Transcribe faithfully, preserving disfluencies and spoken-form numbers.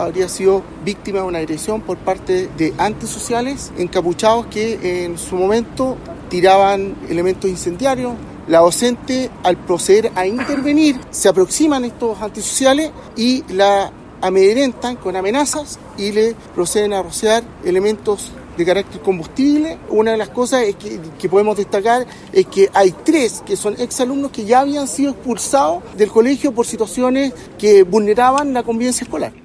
habría sido víctima de una agresión por parte de antisociales encapuchados que en su momento tiraban elementos incendiarios. La docente, al proceder a intervenir, se aproximan estos antisociales y la amedrentan con amenazas y le proceden a rociar elementos de carácter combustible. Una de las cosas es que, que podemos destacar es que hay tres que son exalumnos que ya habían sido expulsados del colegio por situaciones que vulneraban la convivencia escolar.